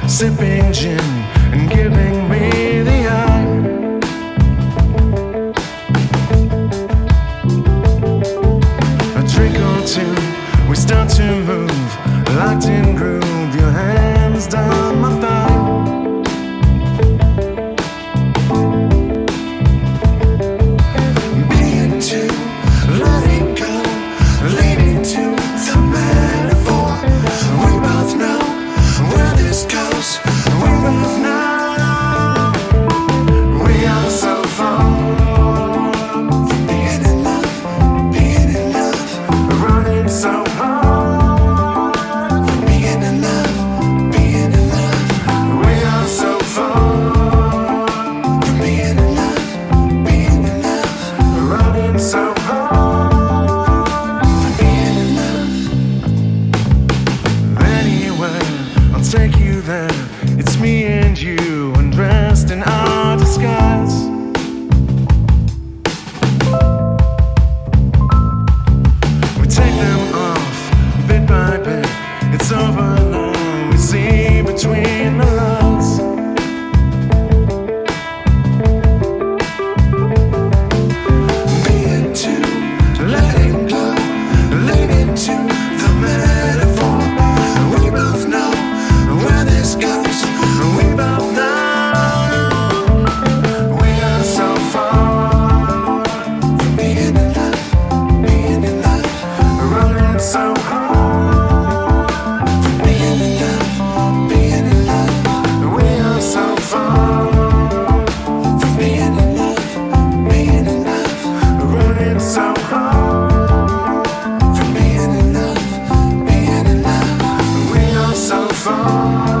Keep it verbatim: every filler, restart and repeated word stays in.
sipping gin and giving me the eye. A drink or two, we start to move, locked in groove, your hands down my thigh. Being too, let it go, leading to the metaphor. We both know where this goes, we both know. We are so far from being in love, being in love, running so hard from being in love, being in love. We are so far from being in love, being in love, running so hard from being in love. Anyway, I'll take you there. It's me and you, undressed in our disguise. We take them off, bit by bit. It's over now, we see between the lines. Being too, letting go, leading to the metaphor. We both know where this goes, we both know. We are so far from being in love, being in love, running so hard from being in love, being in love. We are so far from being in love, being in love, running so hard from being in love, being in love. We are so far.